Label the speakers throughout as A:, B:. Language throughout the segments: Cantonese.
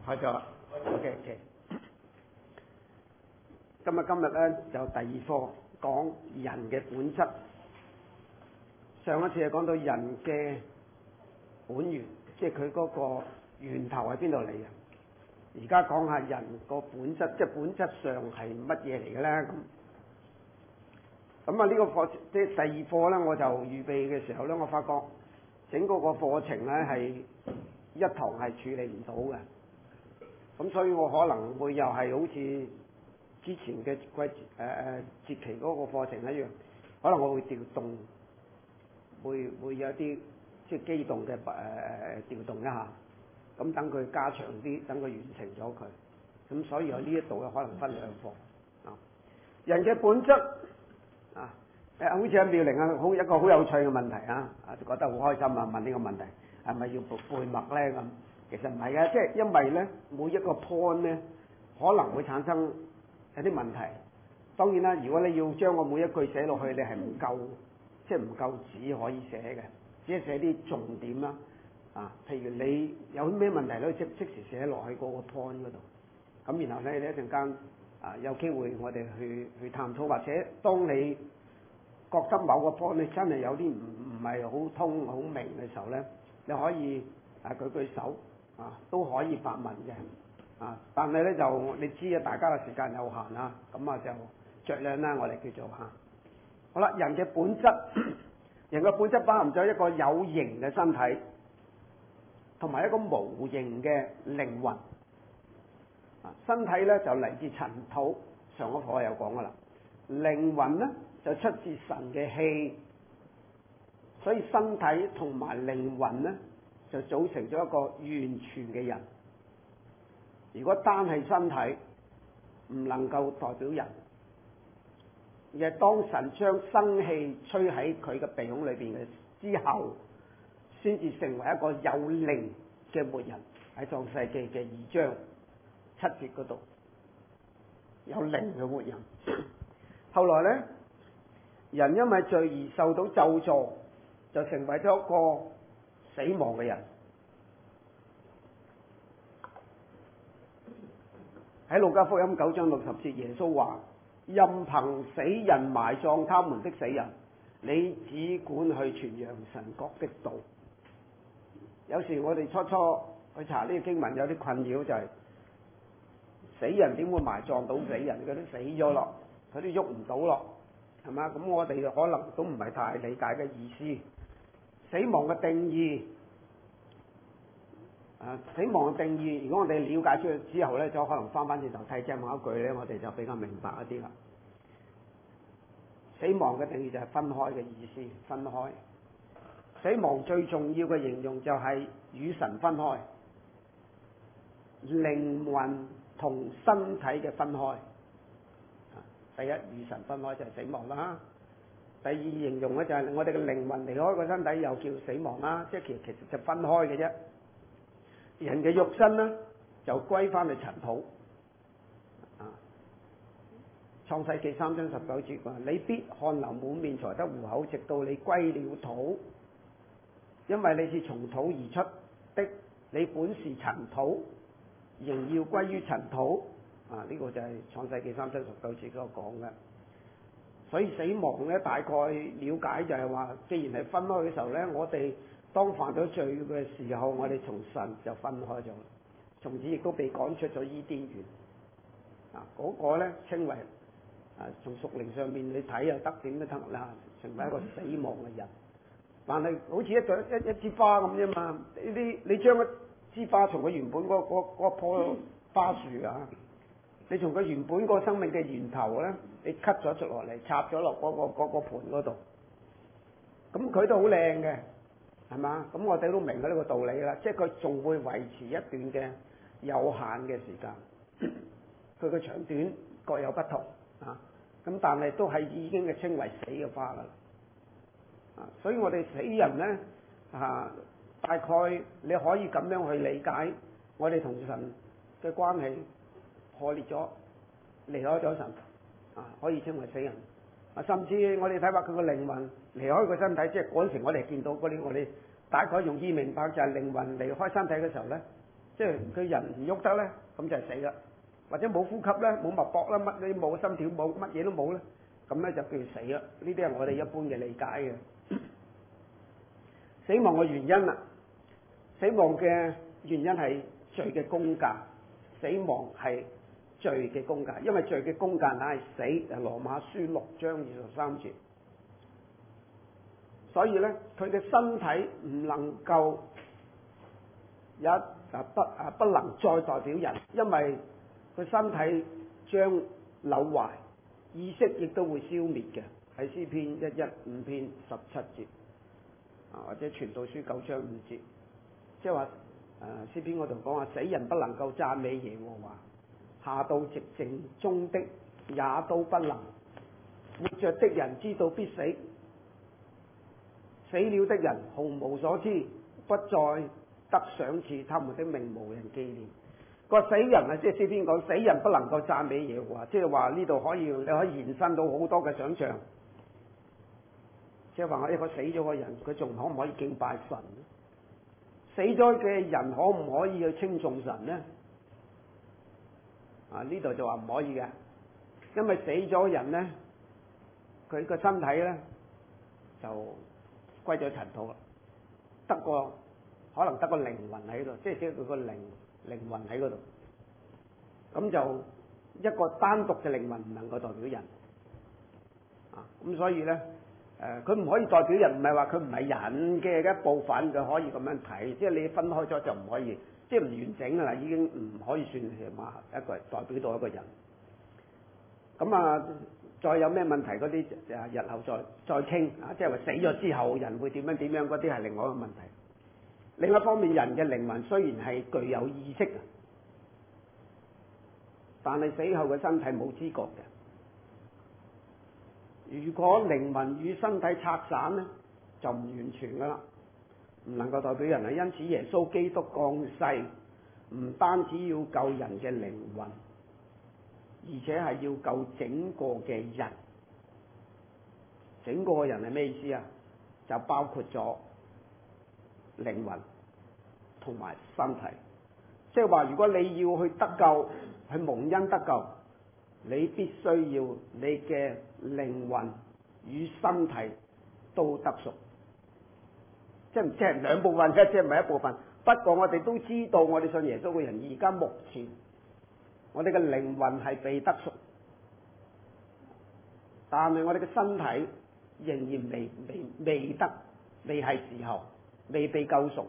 A: 開咗啦。OK。今日咧就第二課講人嘅本質。上一次係講到人嘅本源，即係佢嗰個源頭喺邊度嚟嘅。而家講下人個本質，即係本質上係乜嘢嚟嘅咧？咁呢個課即係第二課咧，我就預備嘅時候咧，我發覺整個課程咧係一堂係處理唔到嘅。咁所以我可能會又係好似之前嘅節期嗰個課程一樣，可能我會調動，會有啲即係機動嘅調動一下，咁等佢加長啲，等佢完成咗佢。咁所以我呢一度可能分兩課啊。人嘅本質啊，好似阿妙玲啊，一個好有趣嘅問題啊，覺得好開心啊，問呢個問題係咪要背默咧咁？其實唔係嘅，即係因為咧每一個 point 咧可能會產生有啲問題。當然啦，如果你要將我每一句寫落去，你係唔夠，即係唔夠紙可以寫嘅，只係寫啲重點啦。啊，譬如你有咩問題咧，即時寫落去嗰個 point 嗰度。咁然後咧，你一陣間有機會我哋去探討，或者當你覺得某個 point 你真係有啲唔係好通好明嘅時候咧，你可以舉手。都可以發問嘅，但係咧就你知啊，大家嘅時間有限啊，咁就酌量啦，我哋叫做好啦，人嘅本質，人嘅本質包含咗一個有形嘅身體，同埋一個無形嘅靈魂。身體咧就嚟自塵土，上個課有講噶啦。靈魂咧就出自神嘅氣，所以身體同埋靈魂咧，就組成咗一個完全嘅人。如果單係身體，唔能夠代表人，而係當神將生氣吹喺佢嘅鼻孔裏邊嘅之後，先至成為一個有靈嘅活人。喺創世記嘅2章7節嗰度，有靈嘅活人。後來咧，人因為罪而受到咒詛，就成為咗一個死亡嘅人。喺路加福音9章60節，耶穌話：任憑死人埋葬他們的死人，你只管去傳揚神國的道。有時我哋初去查呢個經文，有啲困擾就係、死人點會埋葬到死人？佢都死咗咯，佢都喐唔到咯，係嘛？咁我哋可能都唔係太理解嘅意思。死亡嘅定義，死亡嘅定義，如果我哋了解咗之後咧，就可能翻轉頭睇正某一句咧，我哋就比較明白一啲啦。死亡嘅定義就係分開嘅意思，分開。死亡最重要嘅形容就係與神分開，靈魂同身體嘅分開。第一，與神分開就係死亡啦。第二，形容咧就係我哋嘅靈魂離開個身體，又叫死亡啦，即係其實就分開嘅啫。人嘅肉身咧就歸翻去塵土。創世記3章19節話：你必汗流滿面才得糊口，直到你歸了土，因為你是從土而出的，你本是塵土，仍要歸於塵土。呢個就係創世記3章19節所講嘅。所以死亡咧，大概了解就係話，既然係分開嘅時候咧，我哋當犯咗罪嘅時候，我哋從神就分開咗，從此亦都被趕出咗伊甸園。嗰個咧稱為從屬靈上面你睇又得，點都得啦，成為一個死亡嘅人。但係好似一枝花咁啫嘛，你將一枝花從佢原本嗰棵花樹你從佢原本個生命嘅源頭咧，你 cut 咗落嚟，插咗落嗰個盤嗰度，咁佢都好靚嘅，係嘛？咁我哋都明咗呢個道理啦，即係佢仲會維持一段嘅有限嘅時間，佢嘅長短各有不同咁但係都係已經係稱為死嘅花啦。所以我哋死人咧大概你可以咁樣去理解，我哋同神嘅關係破裂咗，離開咗神，可以稱為死人。甚至我哋睇法佢個靈魂離開個身體，即係嗰陣時我哋見到嗰啲，我哋大概容易明白就係靈魂離開身體嘅時候咧， 即係佢人唔喐得咧，咁就係死啦。或者冇呼吸咧，冇脈搏啦，乜都冇，心跳冇，乜嘢都冇咧，咁咧就叫死啦。呢啲係我哋一般嘅理解嘅。死亡嘅原因啦，死亡嘅原因係罪嘅工價，死亡係罪嘅工價，因為罪嘅工價乃係死，係羅馬書6章23節。所以咧，佢嘅身體唔能夠不能再代表人，因為佢身體將朽壞，意識亦都會消滅嘅。喺詩篇115篇17節，或者傳道書9章5節，即係話詩篇嗰度講話，死人不能夠讚美耶和華，下到寂靜中的也都不能，活着的人知道必死，死了的人毫無所知，不再得賞賜，他們的名無人紀念。個死人啊，即係詩篇講死人不能夠讚美耶和華，即係話呢度你可以延伸到好多嘅想象，即係話我一個死咗嘅人，佢仲可唔可以敬拜神？死咗嘅人可唔可以去稱頌神呢？呢度就話唔可以嘅，因為死咗人呢，佢個身體呢就歸咗塵土啦，可能得個靈魂喺度，即係佢個靈魂喺嗰度，咁就一個單獨嘅靈魂唔能夠代表人，咁所以呢，佢唔可以代表人，唔係話佢唔係人嘅一部分，佢可以咁樣睇，即係你分開咗就唔可以，即係唔完整啦，已經唔可以算係話一個代表到一個人。咁再有咩問題嗰啲日後再傾，即係話死咗之後人會點樣嗰啲係另外一個問題。另一方面，人嘅靈魂雖然係具有意識，但係死後嘅身體冇知覺嘅。如果靈魂與身體拆散呢，就唔完全噶啦，唔能夠代表人啊。因此耶穌基督降世，唔單止要救人嘅靈魂，而且係要救整個嘅人。整個嘅人係咩意思啊？就包括咗靈魂同埋身體。即係話，如果你要去得救，去蒙恩得救，你必須要你嘅靈魂與身體都得贖。即係兩部分啫，即係唔係一部分。不過我哋都知道，我哋信耶穌嘅人，而家目前我哋嘅靈魂係被得贖，但係我哋嘅身體仍然未係時候，未被救贖。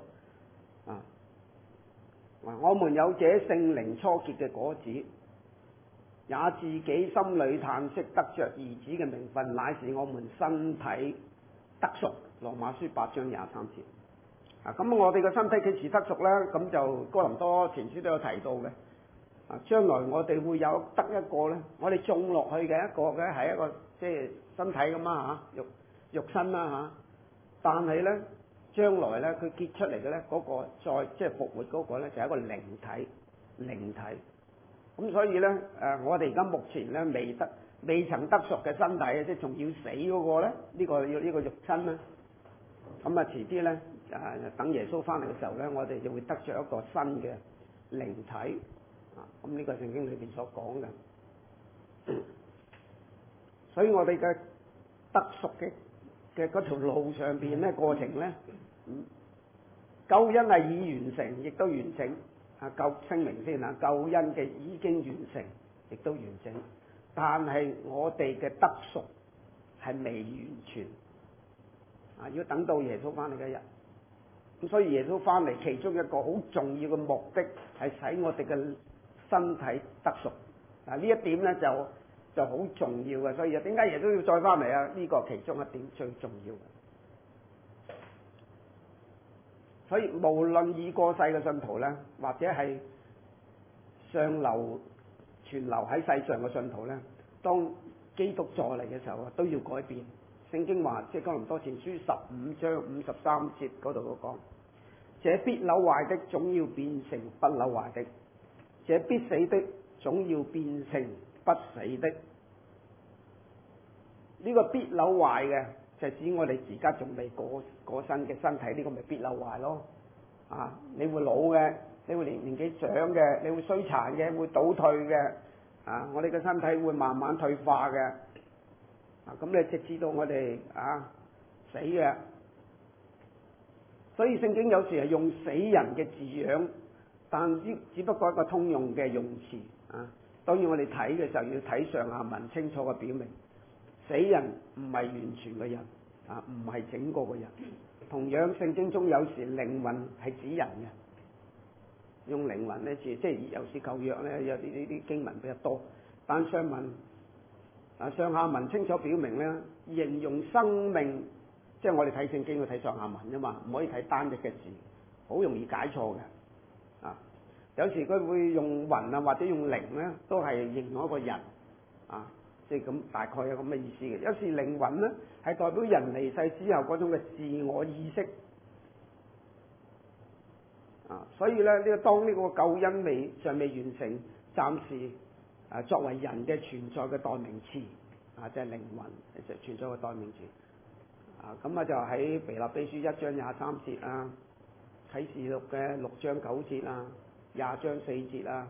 A: 我們有這聖靈初結嘅果子，也自己心裏嘆息，得着兒子嘅名分，乃是我們身體得贖。羅馬書8章23節。咁我哋嘅身體幾時得贖呢？咁就哥林多前書都有提到嘅。將來我哋會有得一個呢，我哋種落去嘅一個嘅係一個即係身體咁啊嚇，肉身啦嚇。但係呢，將來呢，佢結出嚟嘅呢嗰個再即係復活嗰個呢，就係一個靈體。咁所以呢，我哋而家目前呢未曾得贖嘅身體，即係仲要死嗰個呢，呢個肉身呢。咁遲啲呢，等耶穌翻嚟嘅時候呢，我哋就會得着一個新嘅靈體。咁呢個聖經裏邊所講嘅，所以我哋嘅得贖嘅嗰條路上邊呢，過程呢，救恩係已完成，亦都完整。聲明先救恩嘅已經完成，亦都完整。但係我哋嘅得贖係未完全。要等到耶穌翻嚟嘅日。咁所以耶穌翻嚟其中一個好重要嘅目的係使我哋嘅身體得贖。呢一點咧就好重要嘅，所以點解耶穌要再翻嚟啊？呢個其中一點最重要嘅。所以無論已過世嘅信徒咧，或者係存留喺世上嘅信徒咧，當基督再嚟嘅時候都要改變。聖經話，即係哥林多前書15章53節嗰度講，這必朽壞的總要變成不朽壞的，這必死的總要變成不死的。呢個必朽壞嘅就指我哋而家仲未過身嘅身體，呢個咪必朽壞咯。你會老嘅， 你會年紀長嘅，你會衰殘嘅，會倒退嘅，我哋嘅身體會慢慢退化嘅，咁你直至到我哋死嘅。所以聖經有時係用死人嘅字樣，但只不過一個通用嘅用詞當然我哋睇嘅時候要睇上下文，清楚嘅表明，死人唔係完全嘅人，唔係整個嘅人。同樣聖經中有時靈魂係指人嘅，用靈魂呢字，即係有時舊約呢有啲經文比較多，但上下文清楚表明呢，形容生命。即係我哋睇聖經要睇上下文啫嘛，唔可以睇單一嘅字，好容易解錯嘅。有時佢會用魂或者用靈咧，都係形容一個人。即係咁大概有咁嘅意思嘅。有時靈魂咧係代表人離世之後嗰種嘅自我意識。所以咧當呢個救恩尚未完成，暫時作為人嘅存在嘅代名詞，即係靈魂就存在嘅代名詞。咁就喺腓立比書1章23節啊，啟示錄嘅6章9節啊，20章4節啊，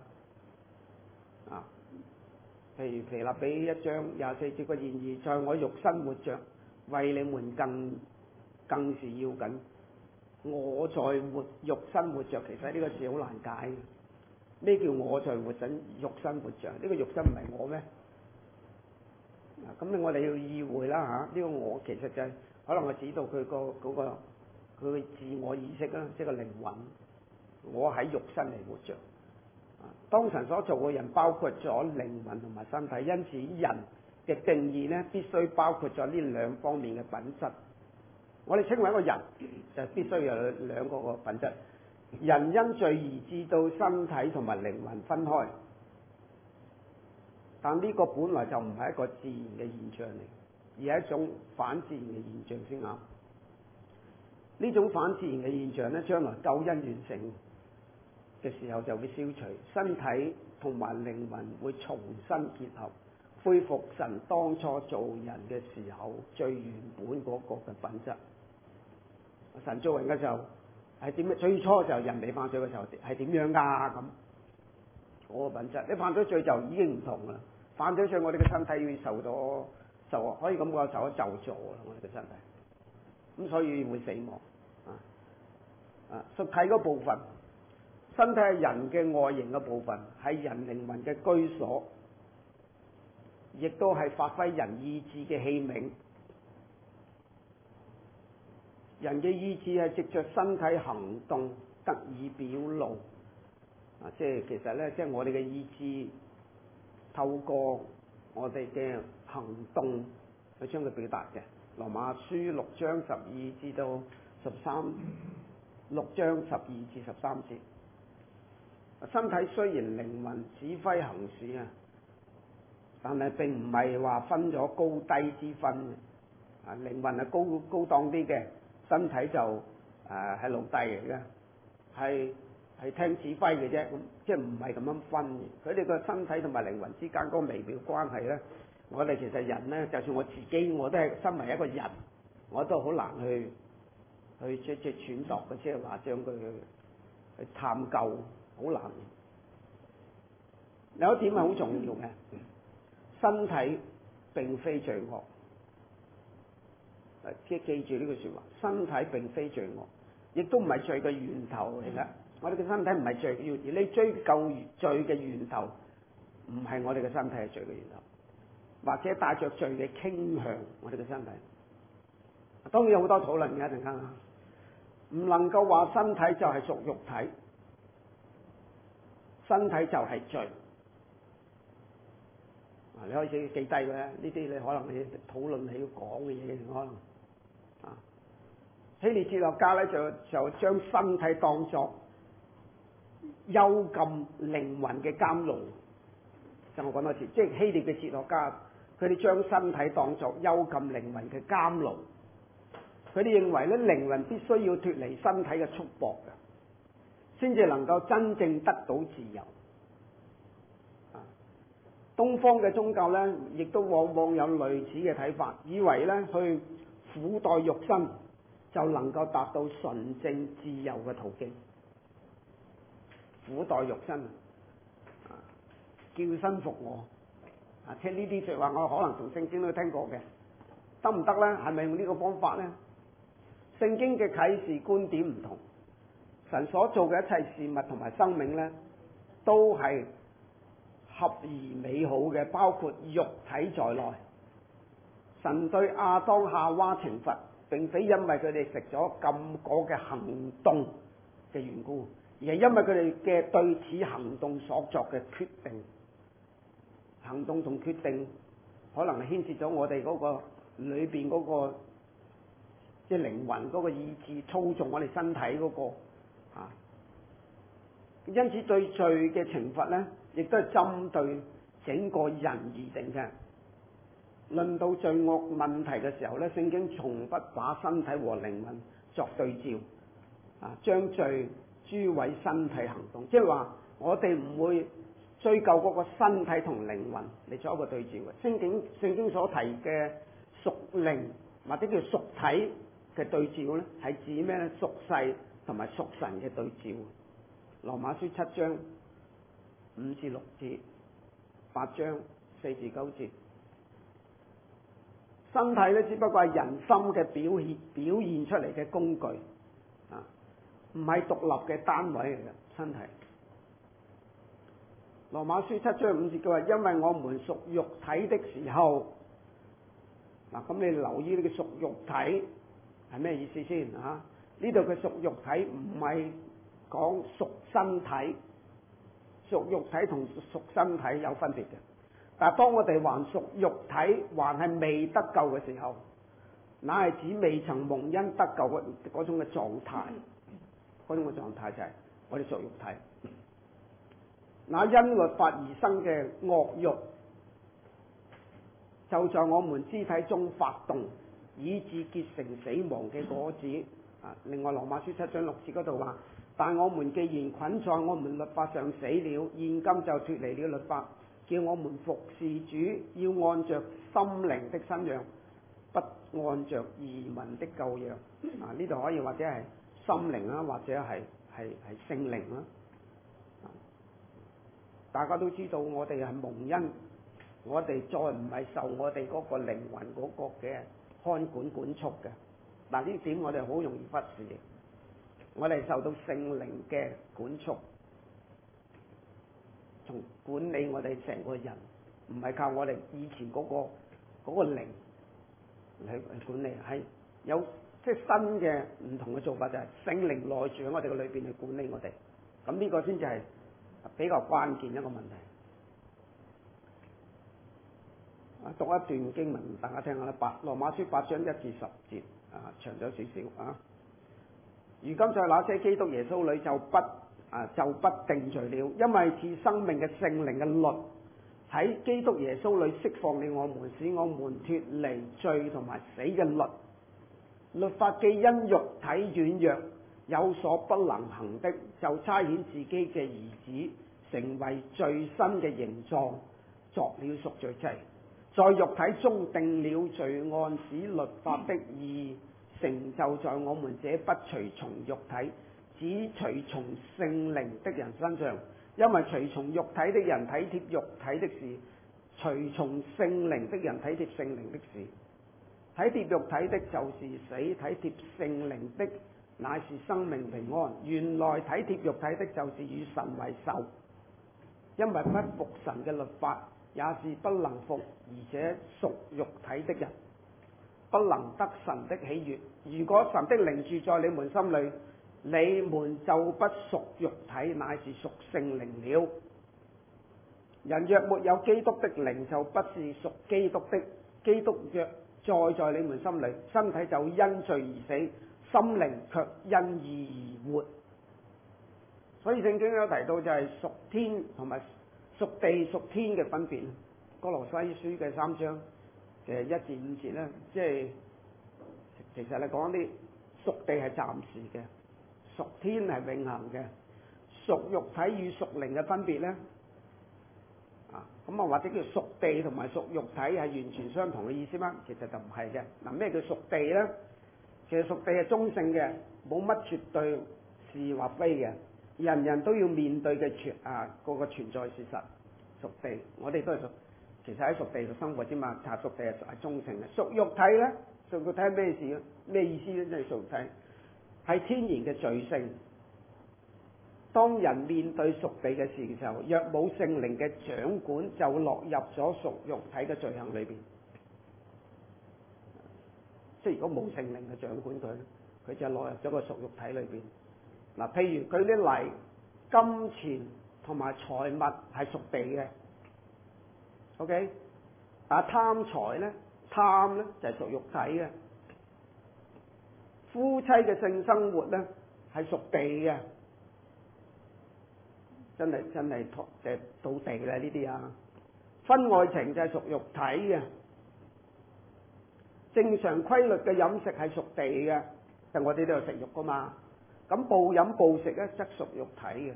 A: 譬如腓立比1章24節嘅然而在我肉身活着，為你們更是要緊。我在肉身活着，其實呢個字好難解嘅。咩叫我在肉身活着？呢個肉身唔係我咩？咁我哋要意會啦呢個我其實就係可能係指到佢佢自我意識啦，即係個靈魂。我喺肉身嚟活着。當神所做嘅人包括咗靈魂同埋身體，因此人嘅定義呢，必須包括咗呢兩方面嘅品質。我哋稱為一個人，就必須有兩個品質。人因罪而致到身體同埋靈魂分開，但呢個本來就唔係一個自然嘅現象嚟，而係一種反自然嘅現象先啱。呢種反自然嘅現象呢，將來救恩完成嘅時候就會消除，身體同埋靈魂會重新結合，恢復神當初造人嘅時候最原本嗰個嘅品質。神造人嘅時候係點？最初就人未犯罪嘅時候係點樣㗎？咁嗰個品質，你犯咗罪就已經唔同啦。犯咗罪，我哋嘅身體要可以咁講受咗咒詛啦，我哋嘅身體。咁所以會死亡。屬體嗰部分，身體係人嘅外形嘅部分，係人靈魂嘅居所，亦都係發揮人意志嘅器皿。人嘅意志係藉着身體行動得以表露。即係其實咧，即係我哋嘅意志透過我哋嘅行動去將佢表達嘅。羅馬書6章12至到13。6章12至13節，身體雖然靈魂指揮行事但係並唔係話分咗高低之分嘅。靈魂係高檔啲嘅，身體就係奴隸嚟嘅，係聽指揮嘅啫。咁即係唔係咁樣分嘅。佢哋個身體同埋靈魂之間嗰個微妙關係咧，我哋其實人咧，就算我自己，我都係身為一個人，我都好難去即係揣度嘅，即係話將佢去探究，好難。有一點係好重要嘅，身體並非罪惡。即係記住呢句説話，身體並非罪惡，亦都唔係罪嘅源頭嚟嘅。我哋嘅身體唔係罪嘅源頭，而你追究罪嘅源頭，唔係我哋嘅身體係罪嘅源頭，或者帶着罪嘅傾向，我哋嘅身體。當然有好多討論嘅一陣間。唔能夠話身體就係屬肉體，身體就係罪。你可以記低嘅，呢啲你可能你討論你要講嘅嘢，可能希臘哲學家咧就將身體當作幽禁靈魂嘅監籠。就我講多次，即係希臘嘅哲學家，佢哋將身體當作幽禁靈魂嘅監籠。佢哋認為咧，靈魂必須要脫離身體嘅束縛嘅，先至能夠真正得到自由。東方嘅宗教咧，亦都往往有類似嘅睇法，以為咧去苦待肉身就能夠達到純正自由嘅途徑。 苦待肉身，叫身服我，即係呢啲説話，我可能從聖經都聽過嘅，得唔得咧？係咪用呢個方法咧？聖經嘅啟示觀點唔同，神所做嘅一切事物同埋生命咧，都係合而美好嘅，包括肉體在內。神對亞當夏娃懲罰，並非因為佢哋食咗禁果嘅行動嘅緣故，而係因為佢哋嘅對此行動所作嘅決定。行動同決定可能係牽涉咗我哋嗰個裏邊嗰個即係靈魂嗰個意志操縱我哋身體嗰個啊。因此對罪嘅懲罰咧，亦都係針對整個人而定嘅。論到罪惡問題嘅時候咧，聖經從不把身體和靈魂作對照，將罪諸位身體行動，即係話我哋唔會追究嗰個身體同靈魂嚟作一個對照嘅。聖經所提嘅屬靈或者叫屬體嘅對照咧，係指咩咧？屬世同埋屬神嘅對照。羅馬書7章5至6節，8章4至9節。身體咧，只不過係人心嘅表現出嚟嘅工具，唔係獨立嘅單位嚟嘅身體。羅馬書7章5節佢話：因為我們屬肉體的時候，咁你留意呢個屬肉體係咩意思先啊？呢度嘅屬肉體唔係講屬身體，屬肉體同屬身體有分別嘅。但係當我哋還屬肉體，還係未得救嘅時候，那係指未曾蒙恩得救嗰種嘅狀態。嗰種嘅狀態就係我哋屬肉體。那因律法而生嘅惡慾，就在我們肢體中發動，以致結成死亡嘅果子。另外羅馬書7章6節嗰度話：但我們既然捆在我們律法上死了，現今就脫離了律法，叫我們服事主，要按着心靈的新樣，不按着儀文的舊樣。呢度可以或者係心靈啦，或者係聖靈啦。大家都知道我哋係蒙恩，我哋再唔係受我哋嗰個靈魂嗰個嘅看管管束嘅。嗱，呢點我哋好容易忽視嘅。我哋受到聖靈嘅管束，從管理我哋成個人，唔係靠我哋以前嗰個靈去管理，係有即係新嘅唔同嘅做法，就係聖靈內住喺我哋嘅裏邊去管理我哋。咁呢個先至係比較關鍵一個問題。讀一段經文大家聽下啦，羅馬書8章1至10節，長咗少少啊。如今在那些基督耶穌裏就不定罪了，因為賜生命嘅聖靈嘅律喺基督耶穌裏釋放了我們，使我們脫離罪同埋死嘅律。律法既因肉體軟弱有所不能行的，就差遣自己嘅兒子成為罪身嘅形狀，作了贖罪祭，在肉體中定了罪案，使律法的義成就在我們這不隨從肉體只隨從聖靈的人身上。因為隨從肉體的人體貼肉體的事，隨從聖靈的人體貼聖靈的事。體貼肉體的就是死，體貼聖靈的乃是生命平安。原來體貼肉體的就是與神為仇，因為不服神嘅律法，也是不能服而且屬肉體的人，不能得神的喜悅。如果神的靈住在你們心裏，你們就不屬肉體，乃是屬聖靈了。人若沒有基督的靈，就不是屬基督的。基督若在你們心裏，身體就因罪而死，心靈卻因義而活。所以聖經有提到就係屬天同埋屬地屬天嘅分別。哥羅西書嘅3章嘅1至5節咧，即係其實係講啲屬地係暫時嘅，屬天係永恆嘅。屬肉體與屬靈嘅分別咧，咁或者叫屬地同埋屬肉體係完全相同嘅意思嗎？其實就唔係嘅。嗱，咩叫屬地咧？其實屬地係中性嘅，冇乜絕對是或非嘅。 人人都要面對嘅嗰個存在事實，屬地，我哋都係其實喺屬地度生活啫嘛，屬地係中性嘅。屬肉體咧，屬肉體係咩事啊？咩意思咧？即係屬肉體係天然嘅罪性。當人面對屬地嘅事嘅時候，若冇聖靈嘅掌管，就落入咗屬肉體嘅罪行裏邊。即係如果冇聖靈嘅掌管佢，佢就落入咗個屬肉體裏邊。嗱，譬如佢啲嚟金錢同埋財物係屬地嘅 ，OK？ 但係貪財咧，貪咧就係屬肉體嘅。夫妻嘅性生活咧係屬地嘅，真係即係到地啦呢啲啊！婚外情就係屬肉體嘅，正常規律嘅飲食係屬地嘅，就我哋都有食肉噶嘛。咁暴飲暴食咧則屬肉體嘅，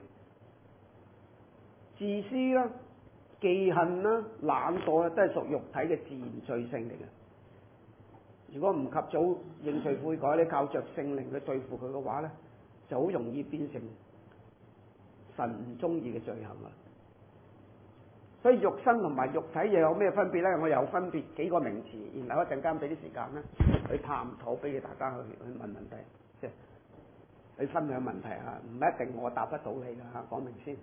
A: 自私啦、忌恨啦、懶惰啊，都係屬肉體嘅自然罪性嚟嘅。如果唔及早認罪悔改咧，靠着聖靈去對付佢嘅話咧，就好容易變成神唔中意嘅罪行啦。所以肉身同埋肉體又有咩分別咧？我有分別幾個名詞，然後一陣間俾啲時間咧去探討，俾大家去問問題，即係去分享問題啊！唔一定我答得到你噶嚇，講明先。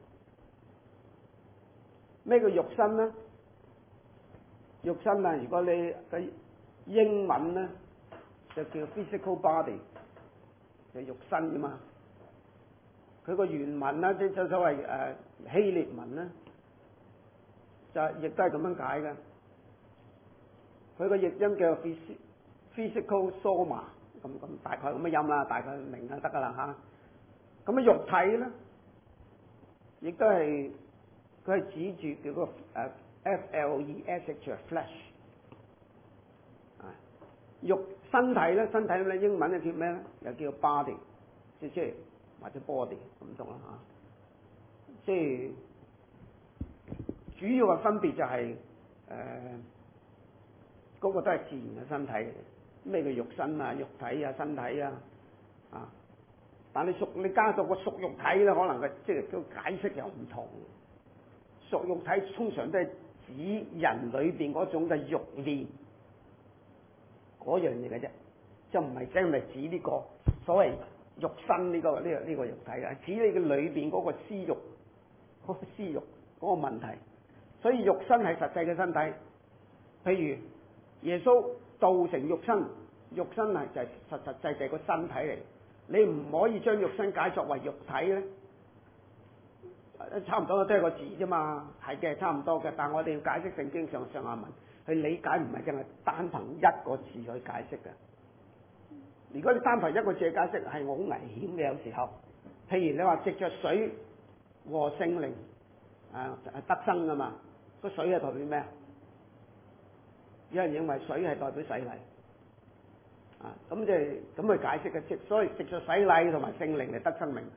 A: 咩叫肉身咧？肉身啊！如果你嘅英文咧就叫 physical body， 就肉身㗎嘛。佢個原文咧，即係所謂希臘文咧，就亦都係咁樣解嘅。佢個譯音叫 physical soma， 咁大概咁嘅音啦，大概明就得㗎啦嚇。咁啊肉體咧，亦都係佢係指住叫個flesh。肉身體咧，身體咧英文咧叫咩咧？又叫 body， 即係或者 body 咁讀啦嚇。即係主要嘅分別就係嗰個都係自然嘅身體嚟嘅。咩叫肉身啊、肉體啊、身體啊？但你加咗個屬肉體咧，可能嘅即係個解釋又唔同。屬肉體通常都係指人裏邊嗰種嘅慾念。嗰樣嘢嘅啫，就唔係真係指呢個所謂肉身呢個肉體嘅，指你嘅裏邊嗰個私慾，嗰個私慾嗰個問題。所以肉身係實際嘅身體，譬如耶穌道成肉身，肉身係就係實際個身體嚟。你唔可以將肉身解作為肉體咧，差唔多都係個字啫嘛，係嘅，差唔多嘅。但係我哋要解釋聖經上下文。去理解唔係淨係單憑一個字去解釋嘅。如果你單憑一個字去解釋，係好危險嘅。有時候，譬如你話藉着水和聖靈得生噶嘛，個水係代表咩啊？有人認為水係代表洗禮咁即係咁去解釋嘅，所以藉着洗禮同埋聖靈嚟得生命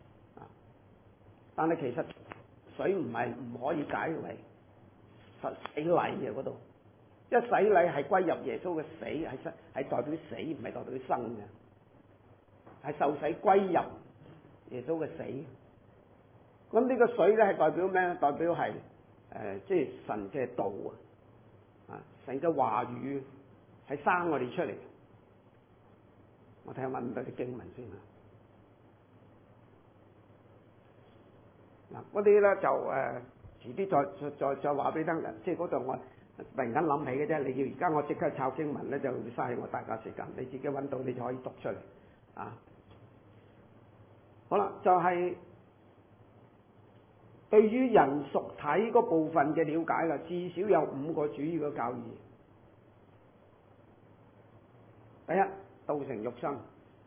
A: 但係其實水唔可以解為洗禮嘅嗰度。一洗禮係歸入耶穌嘅死，係代表死，唔係代表生嘅，係受洗歸入耶穌嘅死。咁呢個水咧係代表咩？代表係即係神嘅道神嘅話語係生我哋出嚟。我睇下揾唔到啲經文先嗱，嗰啲咧就遲啲再話俾你聽，即係嗰度我突然間諗起嘅啫。你要而家我即刻抄經文咧，就會嘥我大家時間。你自己揾到你就可以讀出嚟好啦，就係對於人屬體嗰部分嘅了解啦，至少有5個主要嘅教義。第一，道成肉身，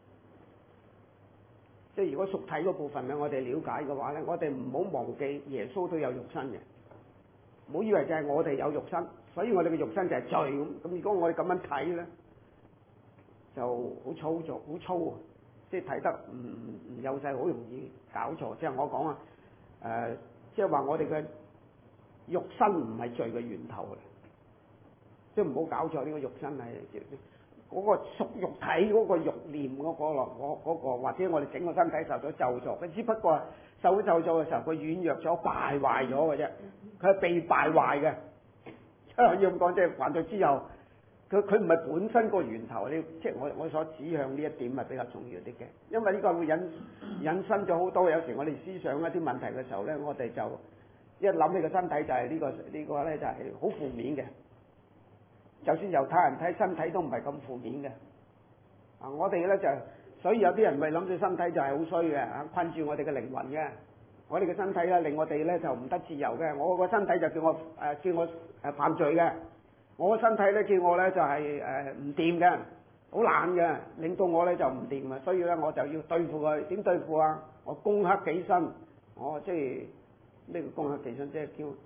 A: 即係如果屬體嗰部分咧，我哋了解嘅話咧，我哋唔好忘記耶穌都有肉身嘅，唔好以為就係我哋有肉身，所以我哋嘅肉身就係罪咁。咁如果我哋咁樣睇咧，就好粗俗、好粗，即係睇得唔幼細，好容易搞錯。即係我講即係話我哋嘅肉身唔係罪嘅源頭嚟，即係唔好搞錯呢個肉身係嗰個屬肉體嗰個慾念嗰個咯，嗰個或者我哋整個身體受咗咒詛，佢只不過受咗咒詛嘅時候，佢軟弱咗、敗壞咗嘅啫，佢係被敗壞嘅。要咁講，即係犯罪之後，佢唔係本身個源頭。即係我所指向呢一點係比較重要啲嘅，因為呢個會引申咗好多。有時我哋思想一啲問題嘅時候咧，我哋就一諗起個身體就係呢個咧就係好負面嘅。就算猶太人睇身體都唔係咁負面嘅。我哋咧就所以有啲人咪諗住身體就係好衰嘅，困住我哋嘅靈魂嘅。我哋嘅身體咧令我哋咧就唔得自由嘅。我個身體就叫我犯罪嘅。我個身體咧叫我咧就係唔掂嘅，好懶嘅，令到我咧就唔掂啊。所以咧我就要對付佢。點對付啊？我攻克己身。我即係咩叫攻克己身？即係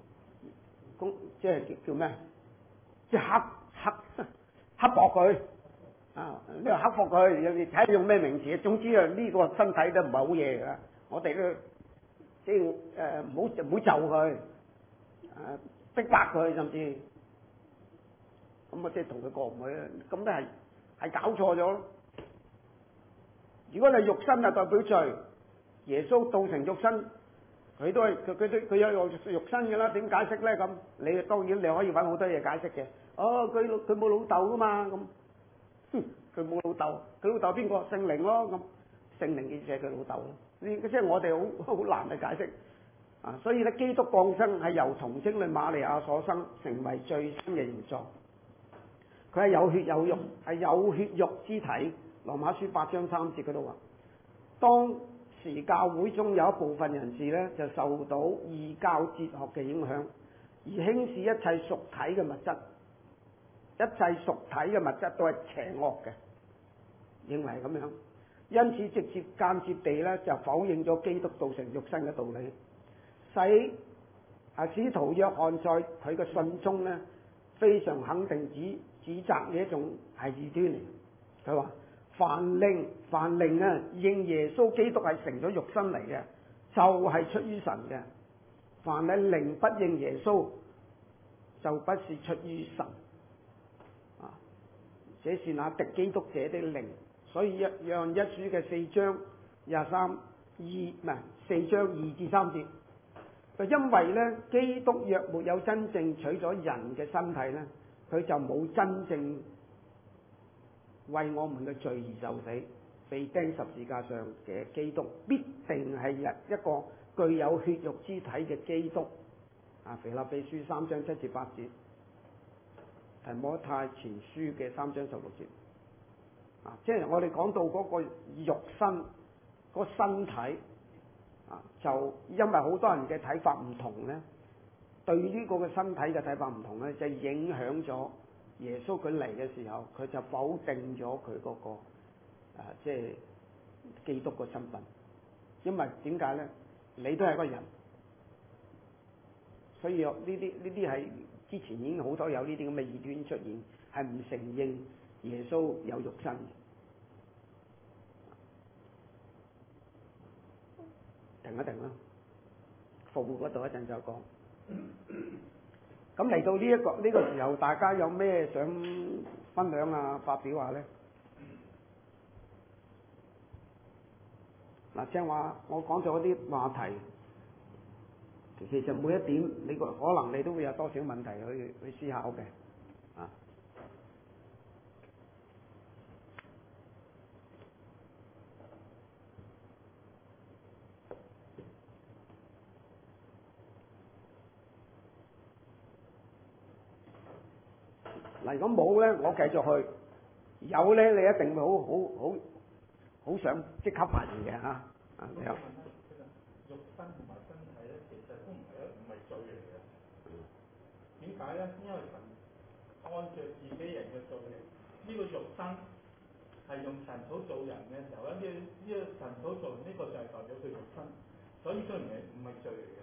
A: 叫咩？即係刻薄佢啊！呢個克服佢，你睇下用咩名詞？總之啊，呢個身體都唔係好嘢㗎。我哋都即係唔好就佢，逼迫佢，甚至咁即係同佢過唔去啦。咁都係搞錯咗咯。如果你肉身就代表罪，耶穌道成肉身，佢都係佢有肉身㗎啦。點解釋咧？咁你當然你可以揾好多嘢解釋嘅。佢冇老豆㗎嘛咁。佢冇老豆，佢老豆邊個？聖靈咯，咁聖靈嘅就係佢老豆咯。呢即係我哋好難去解釋啊！所以咧，基督降生係由童貞女瑪利亞所生，成為最新嘅形狀。佢係有血有肉，係有血肉之體。羅馬書8章3節嗰度話，當時教會中有一部分人士咧，就受到異教哲學嘅影響，而輕視一切屬體嘅物質。一切屬體嘅物質都係邪惡嘅，認為咁樣，因此直接間接地咧就否認咗基督道成肉身嘅道理，使徒約翰在佢嘅信中咧非常肯定指責呢一種係異端嚟。佢話凡靈啊認耶穌基督係成咗肉身嚟嘅，就係出於神嘅；凡係靈不認耶穌，就不是出於神。這是那敵基督者的靈，所以約翰一書嘅4章2至3節，就因為咧基督若沒有真正取咗人嘅身體咧，佢就冇真正為我們嘅罪而受死。被釘十字架上嘅基督必定係一個具有血肉之體嘅基督。腓立比書3章7至8節。提摩太前書嘅3章16節，即係我哋講到嗰個肉身、嗰個身體，就因為好多人嘅睇法唔同咧，對呢個嘅身體嘅睇法唔同咧，就影響咗耶穌佢嚟嘅時候，佢就否定咗佢嗰個即係基督個身份。因為點解咧？你都係個人，所以呢啲係。之前已經好多有呢啲咁嘅異端出現，係唔承認耶穌有肉身嘅。停一停啦，復活嗰度一陣就講。咁嚟到呢個時候，大家有咩想分享啊、發表下咧？嗱，正話我講咗啲話題。其實每一點，可能你都會有多少問題去思考嘅，嗱，如果冇咧，我繼續去；有咧，你一定會好想即刻發言嘅嚇。你好。
B: 肉身同埋身體咧，其實都唔係罪嚟嘅。點解咧？因為神按照自己人嘅造型，呢個肉身係用塵土做人嘅時候咧，呢個塵土做人呢個就係代表佢肉身，所以雖然唔係罪嚟嘅。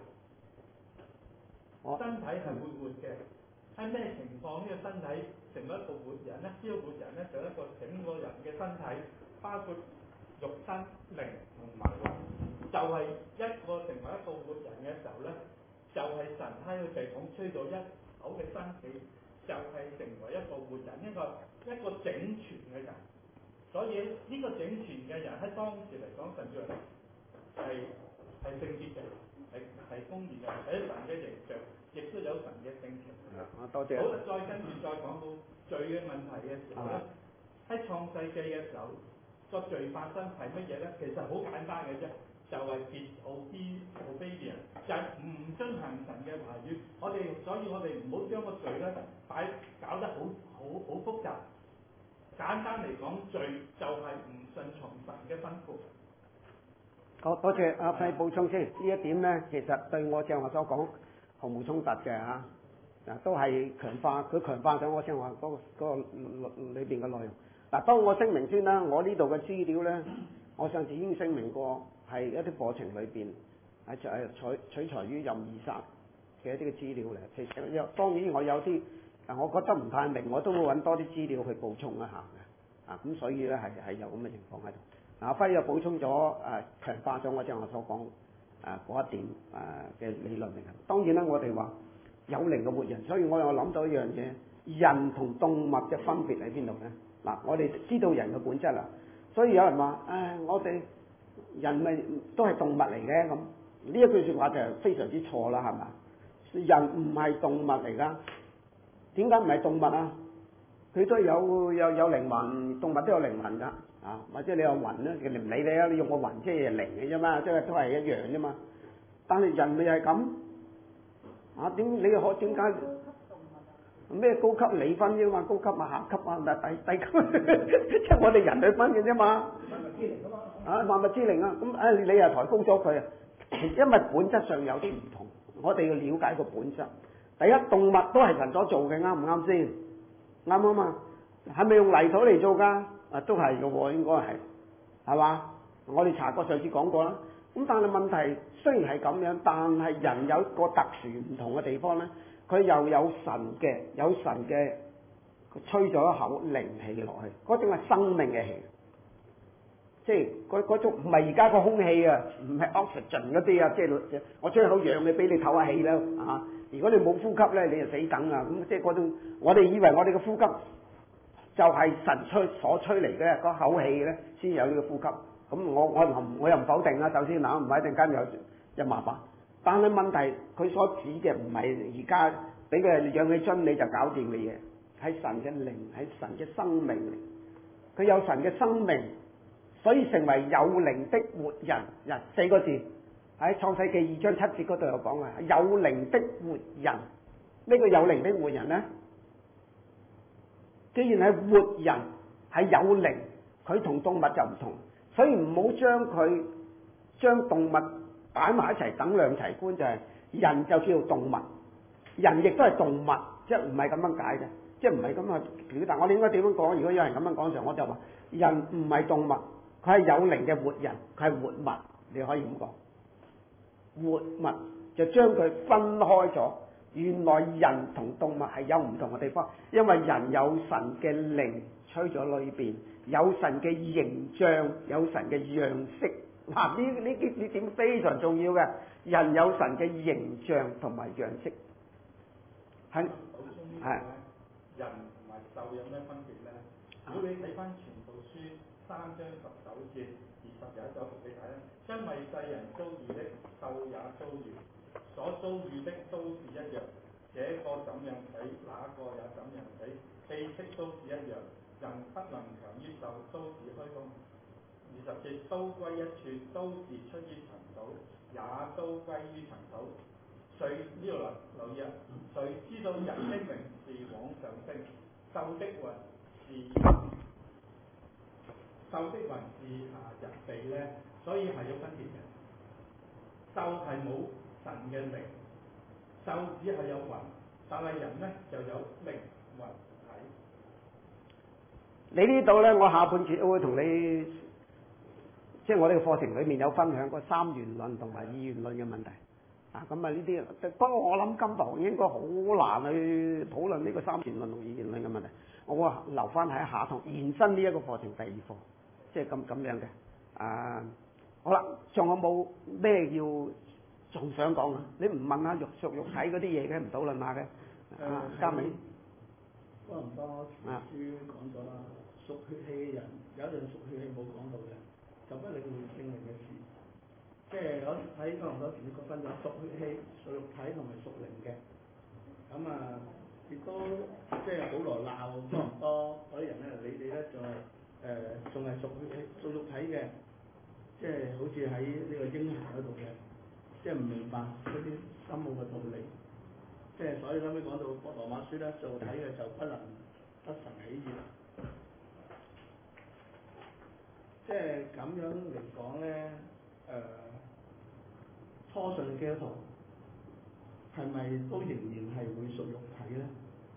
B: 身體係會活嘅，喺咩情況呢個身體成為一個活人咧？呢個活人咧就一個整個人嘅身體，包括肉身、靈同埋魂。就係一個成為一個活人嘅時候咧，就係神喺個鼻孔吹到一口嘅生氣， 就係成為一個活人，一個整全嘅人。所以呢個整全嘅人喺當時嚟講，甚至係聖潔嘅，係公義嘅，係神嘅形象，亦都有神嘅性情。
A: 多謝。
B: 好啦，再跟住再講到罪嘅問題嘅時候咧，喺創世記嘅時候，個罪發生係乜嘢咧？其實好簡單嘅啫，就係 disobedience，就係唔遵行神嘅話語。所以我哋唔好將個罪咧搞得好複雜。簡單嚟講，罪就係唔順從神嘅吩咐。
A: 好，多謝阿輝補充先。呢一點咧，其實對我正話所講毫無衝突嘅嚇，都係強化咗我正話嗰個裏邊嘅內容。嗱，當我聲明先啦，我呢度嘅資料咧，我上次已經聲明過，係一啲課程裏邊係取材於任意殺嘅一啲嘅資料嚟。其實當然我有啲。我覺得唔太明，我都會揾多啲資料去補充一下嘅。咁所以咧係有咁嘅情況喺度。阿輝又補充咗強化咗我正話所講嗰一點嘅理論嚟嘅。當然啦，我哋話有靈嘅活人，所以我又諗到一樣嘢，人同動物嘅分別喺邊度咧？嗱，我哋知道人嘅本質啦，所以有人話我哋人咪都係動物嚟嘅咁，呢一句説話就係非常之錯啦，係嘛？人唔係動物嚟㗎。點解唔係動物啊？佢都有靈魂，動物都有靈魂㗎，或者你有魂咧，佢唔理你啊，你用個魂即係靈嘅啫嘛，即係都係一樣啫嘛。但係人咪係咁點解咩高級你分啫嘛？高級啊、下級啊、低級，即係我哋人類分嘅啫嘛。萬物之靈啊！咁你又抬高咗佢啊？因為本質上有啲唔同，我哋要了解個本質。第一，動物都係神所做嘅，啱唔啱先？啱啊嘛，係咪用泥土嚟做㗎？都係嘅喎，應該係嘛？我哋查過，上次講過啦。咁但係問題雖然係咁樣，但係人有個特殊唔同嘅地方咧，佢又有神嘅吹咗一口靈氣落去，嗰種係生命嘅氣，即係嗰種唔係而家個空氣啊，唔係 oxygen 嗰啲啊，即係我吹口氧氣俾你唞下氣啦啊！如果你冇呼吸咧，你就死梗啊！咁即係嗰種，我哋以為我哋嘅呼吸就係神所吹嚟嘅嗰口氣咧，先有呢個呼吸。咁我又唔否定啦，首先嗱，唔係一陣間有麻煩。但係問題佢所指嘅唔係而家俾佢氧氣樽你就搞掂嘅嘢，係神嘅靈，係神嘅生命嚟。佢有神嘅生命，所以成為有靈的活人。4個字。喺創世記2章7節嗰度有講啊，有靈的活人。呢個有靈的活人呢？既然係活人，係有靈，佢同動物就唔同，所以唔好將動物擺埋一齊等量齊觀，就係人就叫做動物，人亦都係動物，即係唔係咁樣解嘅，即係唔係咁去表達。我哋應該點樣講？如果有人咁樣講上，我就話人唔係動物，佢係有靈嘅活人，佢係活物，你可以咁講。活物就將佢分開咗，原來人同動物係有唔同嘅地方，因為人有神嘅靈吹咗裏邊，有神嘅形象，有神嘅樣式。嗱，呢點非常重要嘅，人有神嘅形象同埋樣式。係
B: 人同埋獸有咩分別咧？如果你睇翻《傳道書》3章19節20有一首你睇咧，因為世人遭遇的，獸也遭遇，所遭遇的都是一樣，這個怎樣死，那個也怎樣死，氣息都是一樣，人不能強於獸，都是虛空。20節都歸一處，都是出於塵土，也都歸於塵土。誰呢度留意啊？誰知道人的名是往上升，獸的魂是下入地呢？所以係有分別嘅。獸係冇神嘅靈，獸只係有魂，但係人呢就有靈魂體。
A: 你呢度呢，我下半節都會同你，即係我哋嘅課程裏面有分享過三元論同埋二元論嘅問題。咁啊呢啲，不過我諗今堂應該好難去討論呢個三元論同二元論嘅問題。我會留翻喺下堂延伸呢一個課程第2課，即係咁樣嘅。好啦，仲有冇咩要仲想講啊？你唔問下肉體嗰啲嘢嘅，唔討論下嘅。嘉美。
C: 哥林多前書講咗啦，屬血氣嘅人有一樣屬血氣冇講到嘅，就不領會聖靈嘅事。即係我喺哥林多前書分咗屬血氣、屬肉體同埋屬靈嘅。咁啊，亦都即係保羅鬧哥林多嗰啲人咧，你哋咧就係仲係屬血氣、屬肉體嘅，即係好似喺呢個嬰孩嗰度嘅，即係唔明白嗰啲深奧嘅道理。即係所以後尾講到羅馬書咧，做體嘅就不能得神喜悅。即係咁樣嚟講咧，初信基督徒係咪都仍然係會屬肉體咧？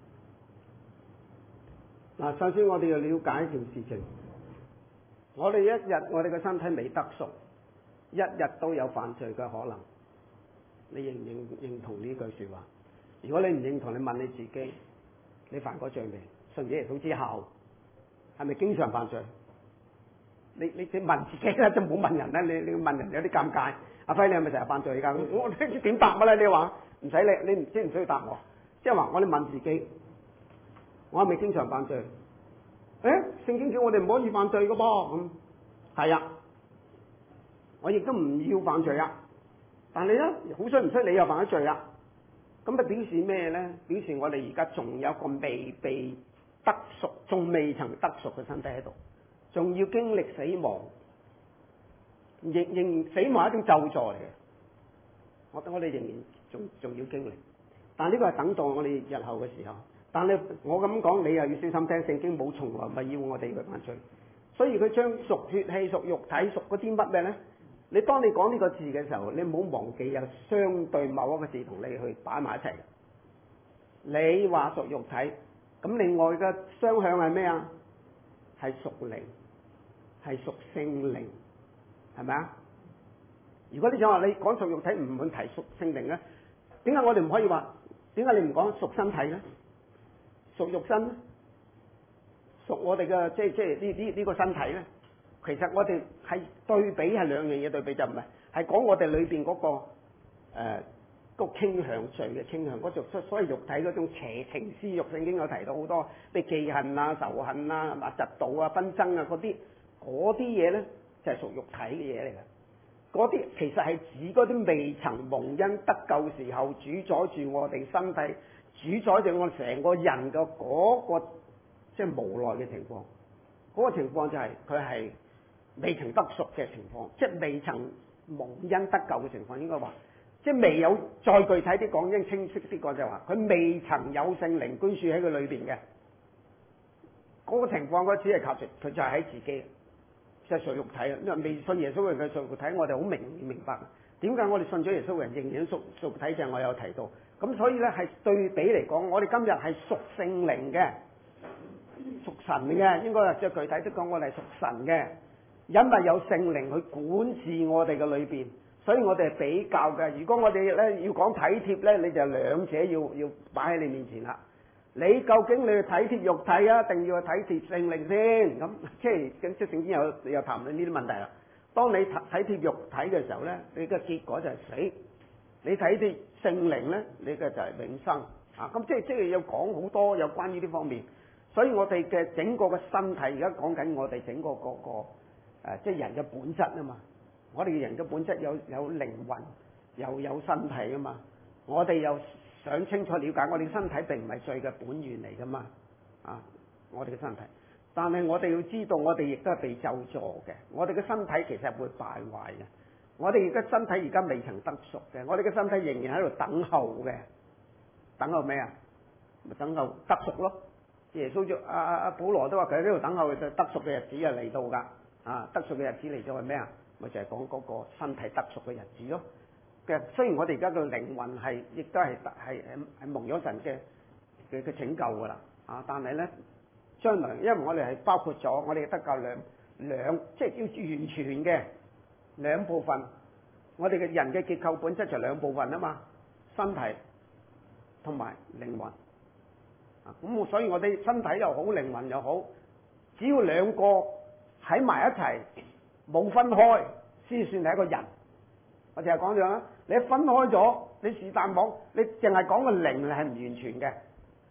A: 嗱，首先我哋要了解一件事情，我哋一日我哋嘅身體未得贖，一日都有犯罪嘅可能。你認唔認同呢句説話？如果你唔認同，你問你自己，你犯過罪未？信咗耶穌之後，係咪經常犯罪？你問自己啦，就唔好問人啦。你問人有啲尷尬。阿輝，你係咪成日犯罪㗎？我唔知點答乜咧？你話唔使你唔知唔需要答我。即係話我哋問自己，我係咪經常犯罪？聖經叫我哋唔可以犯罪㗎噃。咁係啊，我亦都唔要犯罪啊。但你咧好衰唔衰？你又犯咗罪啊？咁啊表示咩咧？表示我哋而家仲有個未被得贖，仲未曾得贖嘅身體喺度，仲要經歷死亡。死亡係一種咒詛嚟嘅，我哋仍然仲要經歷。但呢個係等到我哋日後嘅時候。但係我咁講，你又要小心聽，聖經冇從來咪要我哋去犯罪。所以佢將屬血氣、屬肉體、屬嗰啲乜咩咧？你當你講呢個字嘅時候，你唔好忘記有相對某一個字同你去擺埋一齊。你話屬肉體，咁另外嘅雙向係咩啊？係屬靈，係屬聖靈，係咪啊？如果你想話你講屬肉體唔會提屬聖靈咧，點解我哋唔可以話？點解你唔講屬身體咧？屬肉身咧？屬我哋嘅即係呢個身體咧？其實我哋係對比係兩樣嘢對比，就唔係講我哋裏邊嗰個個傾向罪嘅傾向嗰種，所以肉體嗰種邪情私欲，聖經有提到好多，譬如記恨啊、仇恨啊、嫉妒啊、紛爭啊嗰啲嘢咧，就係屬肉體嘅嘢嚟嘅。嗰啲其實係指嗰啲未曾蒙恩得救時候主宰住我哋身體，主宰住我成個人嘅嗰個即係無奈嘅情況。嗰個情況就係佢係未曾得贖嘅情況，即係未曾蒙恩得救嘅情況，應該話，即係未有再具體啲講，應清晰啲講就係話，佢未曾有聖靈居住喺佢裏邊嘅嗰個情況，佢只係靠住佢就係喺自己，即係屬肉體啊！因為未信耶穌嘅人嘅屬肉體，我哋好明白點解我哋信咗耶穌嘅人仍然屬肉體，就係我有提到。咁所以咧係對比嚟講，我哋今日係屬聖靈嘅，屬神嘅，應該係即係具體啲講，我哋係屬神嘅。因為有聖靈去管治我哋嘅裏邊，所以我哋係比較嘅。如果我哋咧要講體貼咧，你就兩者要擺喺你面前啦。你究竟你去體貼肉體啊，定要去體貼聖靈先？咁即係聖經有談論呢啲問題啦。當你體貼肉體嘅時候咧，你嘅結果就係死；你體貼聖靈咧，你嘅就係永生。啊，咁即係要講好多有關於呢方面。所以我哋嘅整個嘅身體，而家講緊我哋整個即係人嘅本質啊嘛，我哋嘅人嘅本質有靈魂，又有身體啊嘛，我哋又想清楚了解，我哋身體並唔係罪嘅本源嚟噶嘛，啊，我哋嘅身體，但係我哋要知道，我哋亦都係被咒詛嘅，我哋嘅身體其實係會敗壞嘅，我哋而家身體而家未曾得贖嘅，我哋嘅身體仍然喺度等候嘅，等候咩啊？咪等候得贖咯。耶穌就阿保羅都話佢喺呢度等候就得贖嘅日子就嚟到㗎。啊，得贖嘅日子嚟咗係咩啊？咪就係講嗰個身體得贖嘅日子咯。其實雖然我哋而家嘅靈魂係亦都係蒙咗神嘅拯救㗎啦，啊，但係咧將來因為我哋係包括咗我哋得救兩即係要完全嘅兩部分，我哋嘅人嘅結構本質就兩部分啊嘛，身體同埋靈魂。啊，咁所以我哋身體又好，靈魂又好，只要兩個喺埋一齊，冇分開，先算係一個人。我淨係講咗啦，你分開咗，你是但冇，你淨係講個靈係唔完全嘅。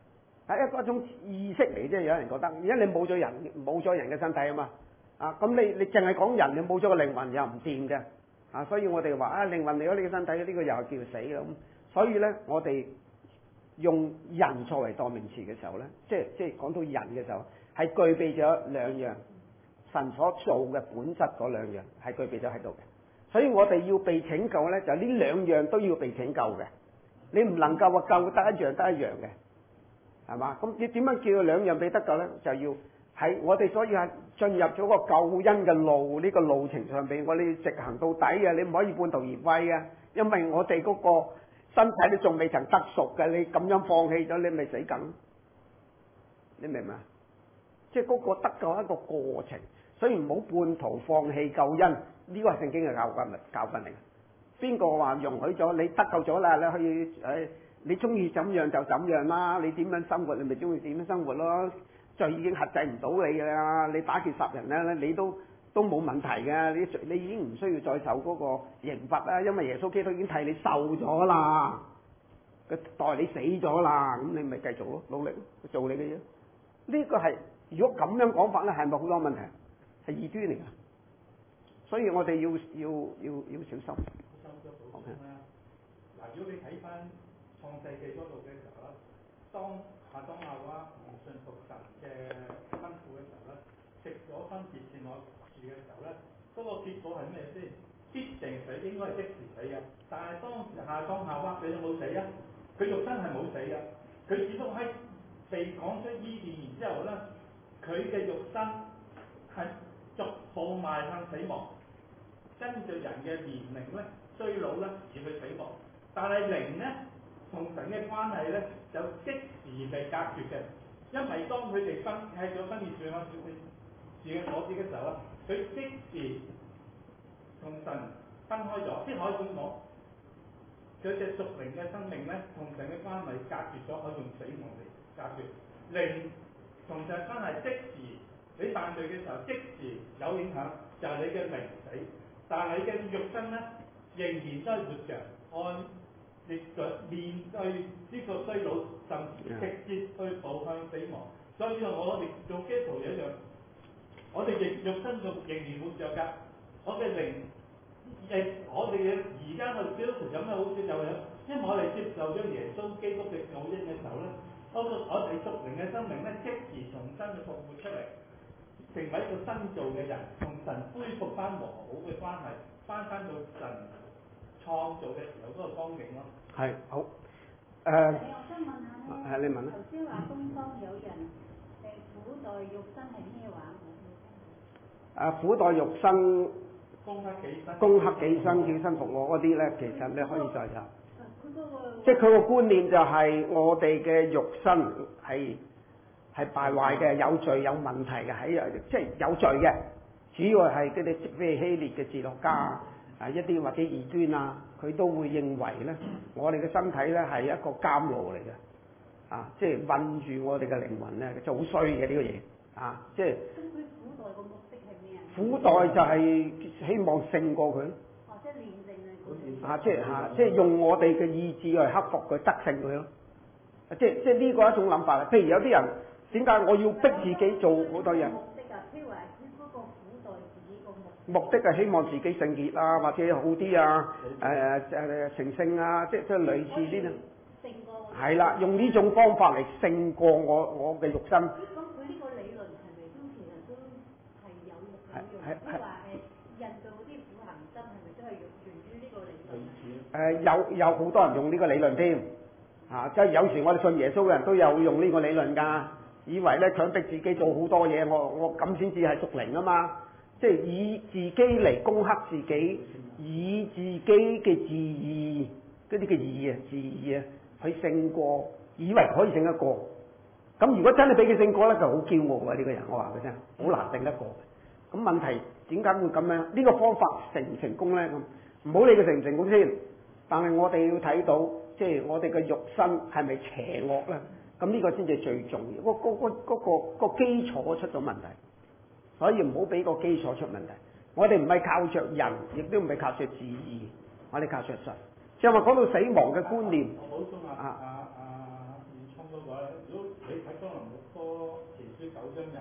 A: 係一種意識嚟啫。有人覺得，而家你冇咗人嘅身體啊嘛，咁你淨係講人，你冇咗個靈魂又唔掂嘅，所以我哋話靈魂離咗你嘅身體，呢個又係叫死啦。咁所以咧，我哋用人作為代名詞嘅時候咧，即係講到人嘅時候，係具備咗兩樣神所做嘅本質嗰兩樣係具備咗喺度嘅。所以我哋要被拯救咧，就呢兩樣都要被拯救嘅。你唔能夠話救得一樣嘅，係嘛？咁你點樣叫兩樣被得救咧？就要喺我哋所以係進入咗個救恩嘅路呢個路程上邊，我哋要直行到底嘅，你唔可以半途而廢嘅，因為我哋嗰個身體都仲未曾得熟嘅，你咁樣放棄咗，你咪死梗。你明唔明啊？即係嗰個得救係一個過程，所以唔好半途放棄救恩。呢個係聖經嘅教訓嚟嘅。邊個話容許咗你得救咗啦？你可以你中意怎樣就怎樣啦。你點樣生活，你咪中意點樣生活咯。就已經克制唔到你㗎啦。你打劫殺人咧，你都冇問題嘅。你已經唔需要再受嗰個刑罰啦，因為耶穌基督已經替你受咗啦，佢代你死咗啦。咁你咪繼續咯，努力做你嘅嘢。呢個係如果咁樣講法咧，係咪好多問題？係異端嚟㗎。所以我哋要小心。
B: 收咗補充啦。嗱，如果你睇翻創世記嗰度嘅時候咧，當亞當夏娃唔信服神嘅吩咐嘅時候咧，食咗分別善惡樹嘅時候咧，嗰個結果係咩先？必定死，應該係即時死嘅。但係當時亞當夏娃佢有冇死啊？佢肉身係冇死嘅，佢只不過喺被趕出伊甸園之後咧，佢嘅肉身係逐步邁向死亡。跟住人嘅年齡咧、衰老咧而去死亡，但係靈咧同神嘅關係咧就即時被隔絕嘅，因為當佢哋吃咗分別善惡樹嘅果子嘅時候咧，佢即時同神分開咗，即係可以咁講，佢隻屬靈嘅生命咧同神嘅關係隔絕咗，可以用死亡嚟隔絕。靈同神關係即時，你犯罪嘅時候即時有影響，就係你嘅靈死。但係你嘅肉身咧，仍然都係活着，按逆着面對呢個衰老，甚至直接去步向死亡。所以我哋做基督徒一樣，我哋肉身仲仍然活着㗎。我嘅靈我哋嘅而家去基督徒有咩好處就係，因為我哋接受咗耶穌基督嘅救恩嘅時候咧，我哋屬靈嘅生命咧即時重新去復活出嚟。成為一個新造嘅人，同神恢復翻和好嘅關係，翻到神創造嘅時候嗰個光景咯。係好。
D: 我想問下咧，
A: 你問啦。
D: 頭先話東方有人苦待肉身係咩話？
A: 苦待肉身，攻克己身，叫身服我嗰啲咧，其實你可以再查。即係佢個觀念就係我哋嘅肉身係敗壞嘅，有罪有問題嘅，即係有罪嘅。主要係嗰啲咩希臘嘅哲學家一啲或者異端啊，佢都會認為咧，我哋嘅身體咧係一個監牢嚟嘅，即係困住我哋嘅靈魂咧，就好衰嘅呢個嘢，即係。
D: 咁佢苦待個目的係咩啊？
A: 苦待就係希望勝過佢。
D: 即係煉淨
A: 即係用我哋嘅意志去克服佢，得勝佢咯。即係呢個一種諗法啦。譬如有啲人。點解我要逼自己做好多嘢？
D: 目的啊，譬如話佢嗰個苦待自己個
A: 目的係希望自己聖潔啊，或者好啲啊，成聖啊，即係類似呢啲。勝過。係啦，用呢種方法嚟勝過我嘅肉身。
D: 咁佢呢個理論係咪都其實都係有用？即係話印度嗰啲苦行僧係咪都係源於呢個理論？
A: 有好多人用呢個理論添，即係有時我哋信耶穌嘅人都有用呢個理論㗎。以為咧強迫自己做好多嘢，我咁先至係屬靈啊嘛！即係以自己嚟攻克自己，以自己嘅自義嗰啲嘅義啊，去勝過，以為可以勝得過。咁如果真係俾佢勝過咧，就好驕傲啊！呢個人，我話佢真係好難勝得過。咁問題點解會咁樣？呢個方法成唔成功咧？咁唔好理佢成唔成功先，但係我哋要睇到，即係我哋嘅肉身係咪邪惡咧？咁呢個先至最重要，個基礎出咗問題，所以唔好俾個基礎出問題。我哋唔係靠着人，亦都唔係靠着自義，我哋靠着神。即係話講到死亡嘅觀念。
B: 我補充下，現充嗰個咧，如果你睇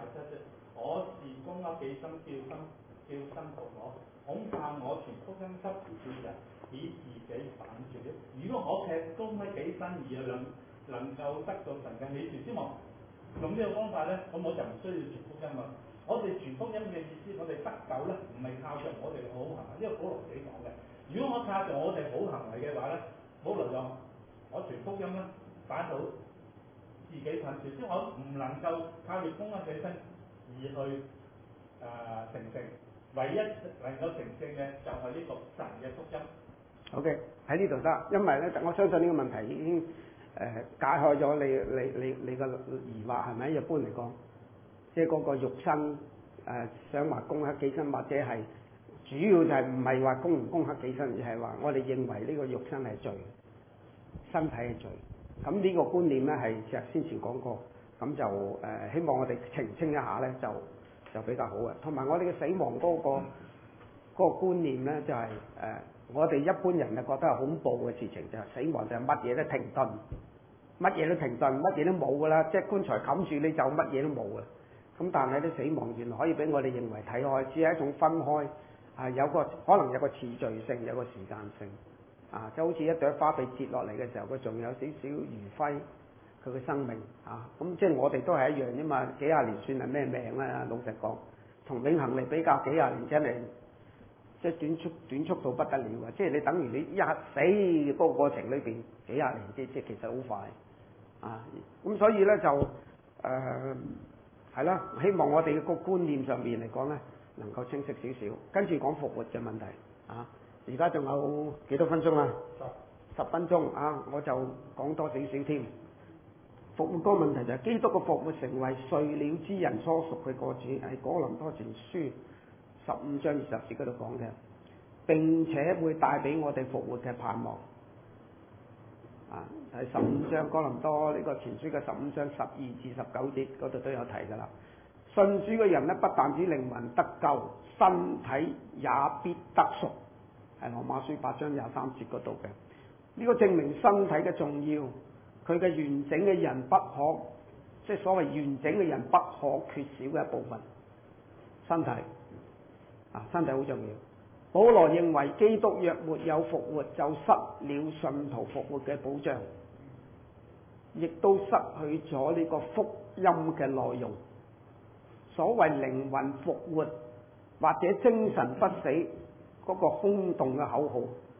B: 27節，我是供給己身叫身服我，恐怕我傳福音給人，以自己反轉了。如果我吃供給己身而能夠得到神嘅喜悅之望，用呢個方法咧，咁我就唔需要傳福音啦。我哋傳福音嘅意思，我哋得救咧，唔係靠着我哋嘅好行為，呢個保羅自己講嘅。如果我靠着我哋好行為嘅話咧，保羅就我傳福音咧，反倒自己噴住，即係我唔能夠靠住供給己身而去成聖，唯一能夠成聖嘅就係呢個神嘅福音。
A: OK， 喺呢度得，因為咧，我相信呢個問題已經解開咗你個疑惑係咪？一般嚟講，即係嗰個肉身想話攻克己身，或者係主要就係唔係話攻唔攻克己身，而係話我哋認為呢個肉身係罪，身體係罪。咁呢個觀念咧係先前講過，咁就希望我哋澄清一下咧，就比較好嘅。同埋我哋嘅死亡嗰個觀念咧，就係我哋一般人就覺得係恐怖嘅事情，就係死亡就係乜嘢都停頓，乜嘢都停頓，乜嘢都冇噶啦，即係棺材冚住你就乜嘢都冇噶。咁但係咧死亡原來可以俾我哋認為睇開，只係一種分開，有個可能有個次序性，有個時間性，就好似一朵花被折落嚟嘅時候，佢仲有少少餘暉，佢嘅生命咁即係我哋都係一樣啫嘛，幾廿年算係咩命啦？老實講，同永恆嚟比較，幾廿年真係即係短促到不得了啊！即係你等於你一死嗰個過程裏邊幾廿年，即其實好快咁所以咧就係啦，希望我哋個觀念上面嚟講咧能夠清晰少少。跟住講復活嘅問題而家仲有幾多分鐘啊？10分鐘我就講多少少添。復活嗰個問題就係基督嘅復活成為睡了之人所屬嘅果子，係哥林多前書15章20節嗰度講嘅，並且會帶俾我哋復活嘅盼望。係15章哥林多呢個前書嘅15章12至19節嗰度都有提㗎啦。信主嘅人咧，不但止靈魂得救，身體也必得贖，係羅馬書8章23節嗰度嘅。呢個證明身體嘅重要，佢嘅完整嘅人不可，即係所謂完整嘅人不可缺少嘅一部分，身體身體好重要。保羅認為基督若沒有復活，就失了信徒復活嘅保障，亦都失去咗呢個福音嘅內容。所謂靈魂復活或者精神不死嗰個空洞嘅口號，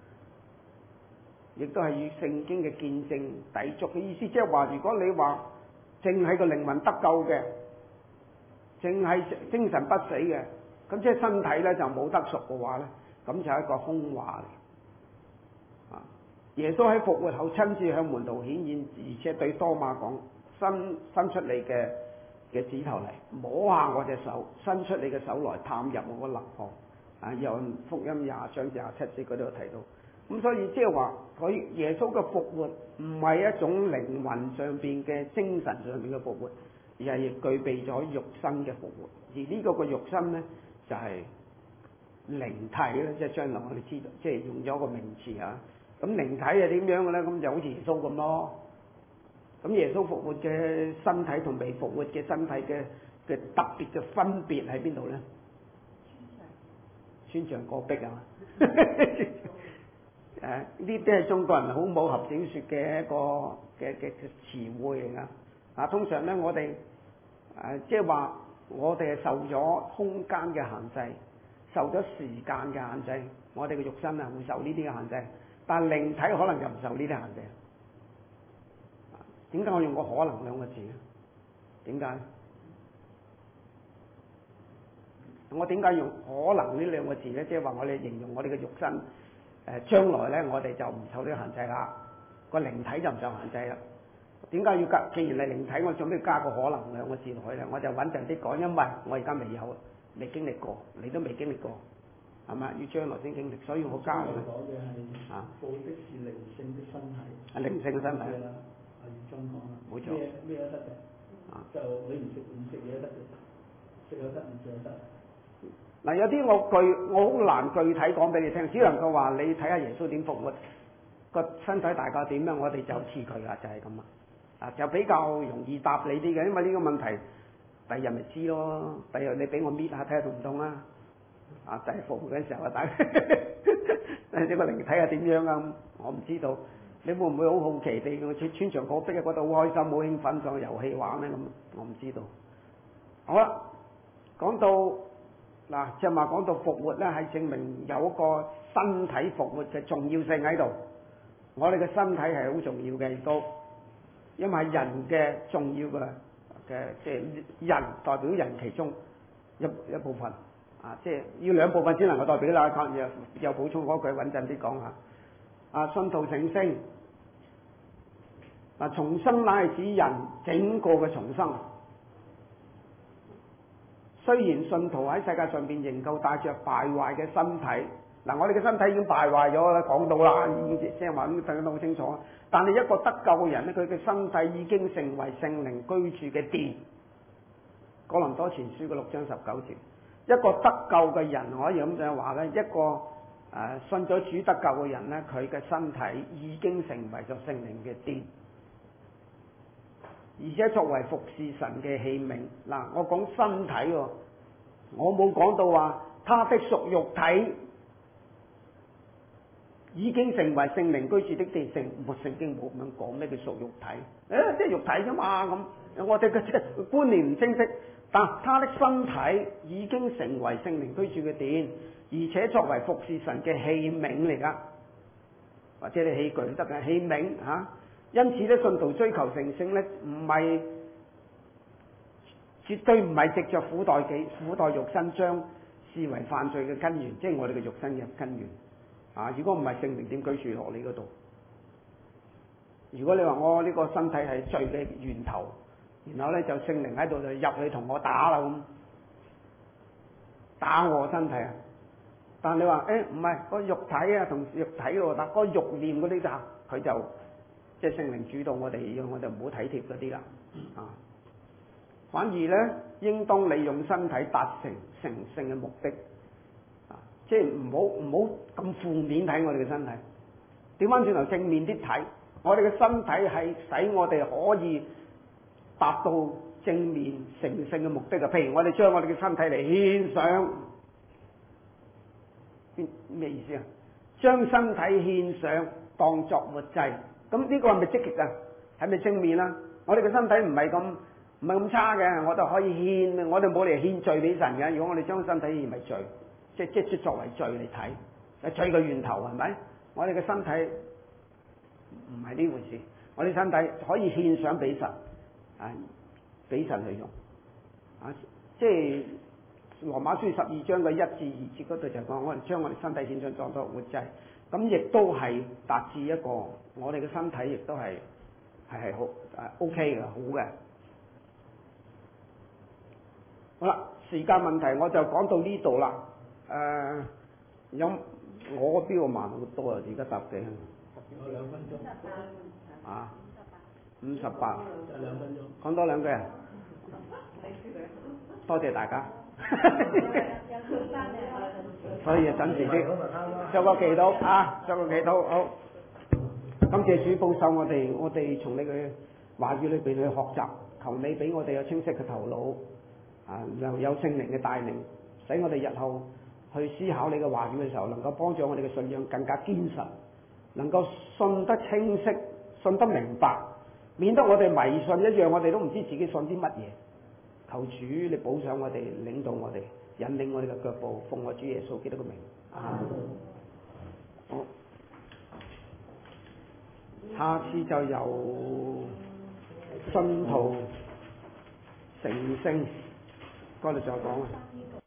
A: 亦都係與聖經嘅見證抵觸嘅意思。即係話，如果你話淨係個靈魂得救嘅，淨係精神不死嘅，咁即係身體咧就冇得贖嘅話咧，咁就係一個空話嚟。耶穌喺復活後親自向門徒顯現，而且對多馬講：伸出你嘅指頭嚟摸下我隻手，伸出你嘅手來探入我個肋旁。約翰福音20章27節嗰度提到。咁所以即係話，佢耶穌嘅復活唔係一種靈魂上邊嘅精神上邊嘅復活，而係亦具備咗肉身嘅復活。而呢個嘅肉身咧就係靈體咧，即係將來我哋知道，即係用咗個名詞咁靈體係點樣嘅咧？咁就好似耶穌咁咯。咁耶穌復活嘅身體同未復活嘅身體嘅特別嘅分別喺邊度咧？穿牆過壁啊！呢啲係中國人好武俠小說嘅一個嘅詞彙嚟㗎。通常咧我哋即係話我哋係受咗空間嘅限制，受咗時間嘅限制，我哋嘅肉身會受呢啲嘅限制，但係靈體可能就唔受呢啲限制。點解我用個可能兩個字咧？點解？我點解用可能呢兩個字咧？即係話我哋形容我哋嘅肉身將來咧，我哋就唔受呢個限制啦，個靈體就唔受限制啦。點解要加？既然係靈體，我做咩加個可能兩個字落去咧？我就穩陣啲講，因為我而家未有，未經歷過，你都未經歷過，係嘛？要將來先經歷，所以我加嘅。
C: 講嘅係報的是靈性的身體。
A: 靈性嘅身體。
C: 阿月中講啦，
A: 冇錯。
C: 咩都得嘅，就你唔食嘢得嘅，食又得，唔食又得。
A: 嗱，有啲我好難具體講俾你聽，只能夠話你睇下耶穌點復活，個身體大概點樣，我哋就似佢啦，就係咁啦。就比較容易答你啲嘅，因為呢個問題第日咪知咯。第日你俾我搣下睇下痛唔痛啊？啊，第日復活嘅時候啊，大家呢個靈睇下點樣啊？我唔知道。你會唔會好好奇地穿牆過壁啊？覺得好開心、好興奮，上遊戲玩咧咁？我唔知道。好啦，講到嗱，即係話講到復活咧，係證明有一個身體復活嘅重要性喺度。我哋嘅身體係好重要嘅，亦都因為係人嘅重要嘅即係人代表人其中一部分啊，即係要兩部分先能夠代表啦。又補充嗰句，穩陣啲講下。啊，信徒成聖，嗱，重生乃係指人整個嘅重生。雖然信徒喺世界上邊仍舊帶着敗壞嘅身體，嗱，我哋嘅身體已經敗壞咗啦，講到啦，已經即係話咁睇得好清楚。但係一個得救嘅人咧，佢嘅身體已經成為聖靈居住嘅殿。哥林多前書嘅6章19節，一個得救嘅人可以咁樣話咧，一個信咗主得救嘅人咧，佢嘅身體已經成為咗聖靈嘅殿。而且作為服侍神嘅器皿，嗱，我講身體喎，我冇講到話他的屬肉體已經成為聖靈居住的地。聖經冇咁樣講咩叫屬肉體？即係肉體啫嘛咁。我哋嘅觀念唔清晰，但他的身體已經成為聖靈居住嘅殿，而且作為服侍神嘅器皿嚟噶，或者你器具都得嘅器皿嚇。因此咧，信徒追求成聖咧，絕對唔係藉着苦待肉身將視為犯罪嘅根源，即係我哋嘅肉身嘅根源。啊，如果唔係聖靈點居住落你嗰度？如果你話我呢個身體係罪嘅源頭，然後咧就聖靈喺度就入去同我打啦咁，打我身體啊！但你話唔係個肉體啊，同肉體喎，但個肉念嗰啲佢就。即係聖靈主導我哋，讓我哋唔好體貼嗰啲啦，啊！反而咧，應當利用身體達成成聖嘅目的，啊！即係唔好咁負面睇我哋嘅身體，調翻轉頭正面啲睇，我哋嘅身體係使我哋可以達到正面成聖嘅目的嘅。譬如我哋將我哋嘅身體嚟獻上，咩意思啊？將身體獻上當作活祭。咁呢個係咪積極啊？係咪正面啊？我哋嘅身體唔係咁差嘅，我哋可以獻，我哋冇嚟獻罪俾神嘅。如果我哋將身體獻為罪，即作為罪嚟睇，係罪嘅源頭係咪？我哋嘅身體唔係呢回事，我哋身體可以獻上俾神，啊，俾神去用，啊，即係羅馬書12章嘅1至2節嗰度就講，我哋將我哋身體獻上當作活祭。咁亦都係達至一個，我哋嘅身體亦都係好OK 嘅，好嘅。好啦，時間問題我就講到呢度啦。有我個標慢好多啊，而家答嘅。
C: 有2分鐘。
A: 啊？58。
C: 有2分鐘。
A: 講多2句啊！多謝大家。所以準時啲，作個祈禱啊，作個祈禱好。感謝主保守我哋從你嘅話語裏邊去學習，求你俾我哋有清晰嘅頭腦，啊，又有聖靈嘅帶領，使我哋日後去思考你嘅話語嘅時候，能夠幫助我哋嘅信仰更加堅實，能夠信得清晰，信得明白，免得我哋迷信一樣，我哋都唔知自己信啲乜嘢。求主你保守我哋，領導我哋，引領我哋嘅腳步，奉我主耶穌基督嘅名。好，下次就由信徒成聖嗰度再講啊。